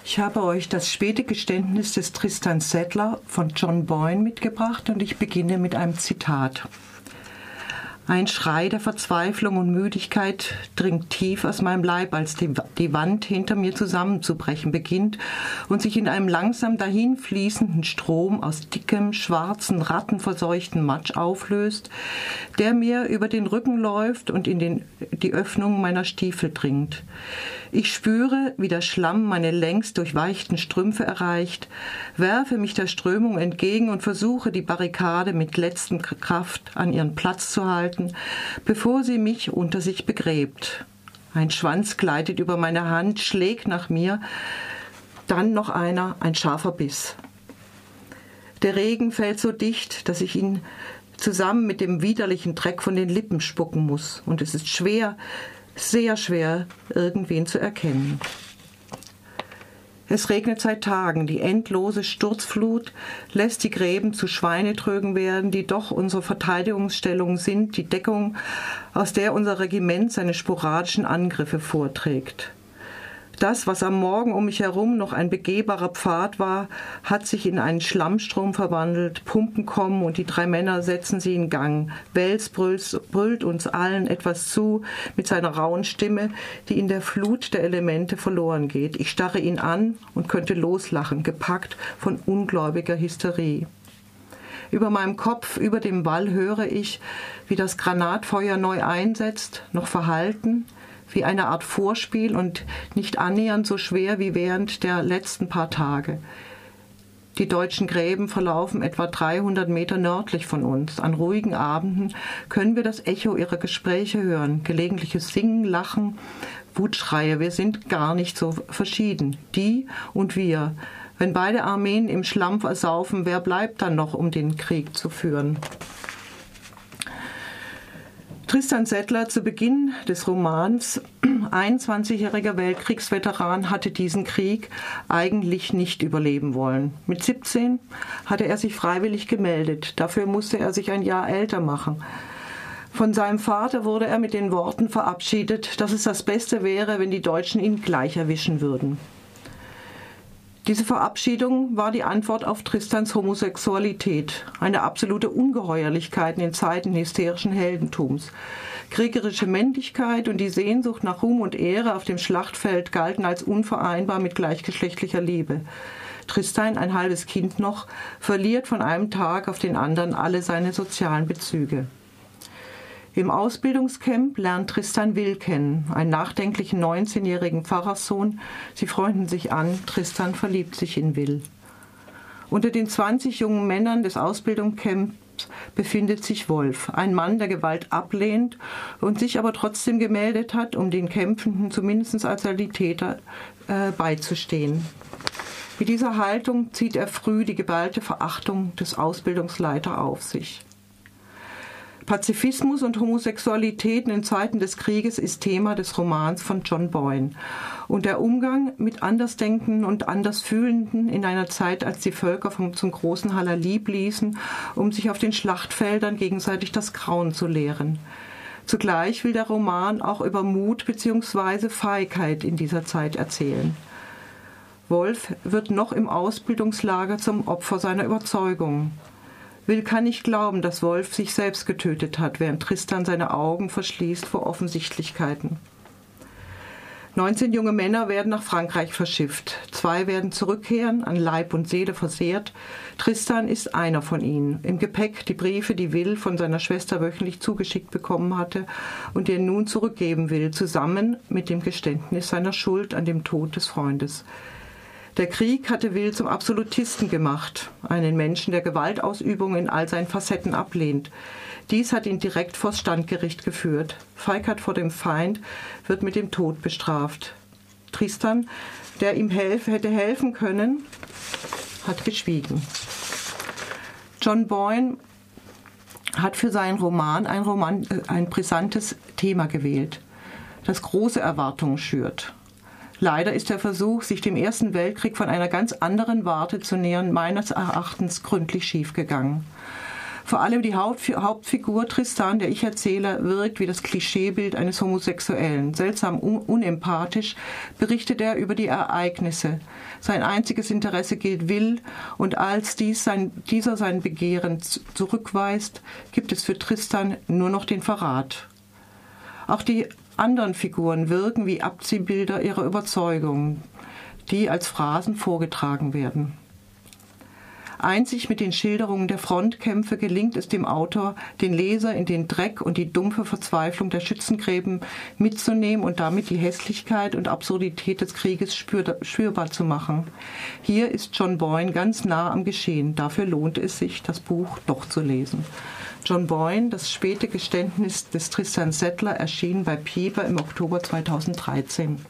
Ich habe euch das späte Geständnis des Tristan Sattler von John Boyne mitgebracht und ich beginne mit einem Zitat. Ein Schrei der Verzweiflung und Müdigkeit dringt tief aus meinem Leib, als die Wand hinter mir zusammenzubrechen beginnt und sich in einem langsam dahinfließenden Strom aus dickem, schwarzen, rattenverseuchten Matsch auflöst, der mir über den Rücken läuft und in die Öffnung meiner Stiefel dringt. Ich spüre, wie der Schlamm meine längst durchweichten Strümpfe erreicht, werfe mich der Strömung entgegen und versuche, die Barrikade mit letzter Kraft an ihren Platz zu halten, bevor sie mich unter sich begräbt. Ein Schwanz gleitet über meine Hand, schlägt nach mir, dann noch einer, ein scharfer Biss. Der Regen fällt so dicht, dass ich ihn zusammen mit dem widerlichen Dreck von den Lippen spucken muss, und es ist schwer, sehr schwer, irgendwen zu erkennen. Es regnet seit Tagen. Die endlose Sturzflut lässt die Gräben zu Schweinetrögen werden, die doch unsere Verteidigungsstellung sind, die Deckung, aus der unser Regiment seine sporadischen Angriffe vorträgt. Das, was am Morgen um mich herum noch ein begehbarer Pfad war, hat sich in einen Schlammstrom verwandelt. Pumpen kommen und die 3 Männer setzen sie in Gang. Wels brüllt uns allen etwas zu mit seiner rauen Stimme, die in der Flut der Elemente verloren geht. Ich starre ihn an und könnte loslachen, gepackt von ungläubiger Hysterie. Über meinem Kopf, über dem Wall höre ich, wie das Granatfeuer neu einsetzt, noch verhalten, wie eine Art Vorspiel und nicht annähernd so schwer wie während der letzten paar Tage. Die deutschen Gräben verlaufen etwa 300 Meter nördlich von uns. An ruhigen Abenden können wir das Echo ihrer Gespräche hören, gelegentliches Singen, Lachen, Wutschreie. Wir sind gar nicht so verschieden, die und wir. Wenn beide Armeen im Schlamm versaufen, wer bleibt dann noch, um den Krieg zu führen? Tristan Sattler, zu Beginn des Romans, 21-jähriger Weltkriegsveteran, hatte diesen Krieg eigentlich nicht überleben wollen. Mit 17 hatte er sich freiwillig gemeldet. Dafür musste er sich ein Jahr älter machen. Von seinem Vater wurde er mit den Worten verabschiedet, dass es das Beste wäre, wenn die Deutschen ihn gleich erwischen würden. Diese Verabschiedung war die Antwort auf Tristans Homosexualität, eine absolute Ungeheuerlichkeit in Zeiten hysterischen Heldentums. Kriegerische Männlichkeit und die Sehnsucht nach Ruhm und Ehre auf dem Schlachtfeld galten als unvereinbar mit gleichgeschlechtlicher Liebe. Tristan, ein halbes Kind noch, verliert von einem Tag auf den anderen alle seine sozialen Bezüge. Im Ausbildungscamp lernt Tristan Will kennen, einen nachdenklichen 19-jährigen Pfarrerssohn. Sie freunden sich an, Tristan verliebt sich in Will. Unter den 20 jungen Männern des Ausbildungscamps befindet sich Wolf, ein Mann, der Gewalt ablehnt und sich aber trotzdem gemeldet hat, um den Kämpfenden zumindest als Sanitäter beizustehen. Mit dieser Haltung zieht er früh die geballte Verachtung des Ausbildungsleiters auf sich. Pazifismus und Homosexualität in Zeiten des Krieges ist Thema des Romans von John Boyne. Und der Umgang mit Andersdenkenden und Andersfühlenden in einer Zeit, als die Völker zum großen Halali bliesen, um sich auf den Schlachtfeldern gegenseitig das Grauen zu lehren. Zugleich will der Roman auch über Mut bzw. Feigheit in dieser Zeit erzählen. Wolf wird noch im Ausbildungslager zum Opfer seiner Überzeugung. Will kann nicht glauben, dass Wolf sich selbst getötet hat, während Tristan seine Augen verschließt vor Offensichtlichkeiten. 19 junge Männer werden nach Frankreich verschifft. 2 werden zurückkehren, an Leib und Seele versehrt. Tristan ist einer von ihnen. Im Gepäck die Briefe, die Will von seiner Schwester wöchentlich zugeschickt bekommen hatte und die er nun zurückgeben will, zusammen mit dem Geständnis seiner Schuld an dem Tod des Freundes. Der Krieg hatte Will zum Absolutisten gemacht, einen Menschen, der Gewaltausübung in all seinen Facetten ablehnt. Dies hat ihn direkt vors Standgericht geführt. Feigheit vor dem Feind wird mit dem Tod bestraft. Tristan, der ihm hätte helfen können, hat geschwiegen. John Boyne hat für seinen Roman ein brisantes Thema gewählt, das große Erwartungen schürt. Leider ist der Versuch, sich dem Ersten Weltkrieg von einer ganz anderen Warte zu nähern, meines Erachtens gründlich schiefgegangen. Vor allem die Hauptfigur Tristan, der Ich-Erzähler, wirkt wie das Klischeebild eines Homosexuellen. Seltsam unempathisch berichtet er über die Ereignisse. Sein einziges Interesse gilt Will, und als dieser sein Begehren zurückweist, gibt es für Tristan nur noch den Verrat. Auch die anderen Figuren wirken wie Abziehbilder ihrer Überzeugungen, die als Phrasen vorgetragen werden. Einzig mit den Schilderungen der Frontkämpfe gelingt es dem Autor, den Leser in den Dreck und die dumpfe Verzweiflung der Schützengräben mitzunehmen und damit die Hässlichkeit und Absurdität des Krieges spürbar zu machen. Hier ist John Boyne ganz nah am Geschehen. Dafür lohnt es sich, das Buch doch zu lesen. John Boyne, das späte Geständnis des Tristan Settler, erschien bei Piper im Oktober 2013.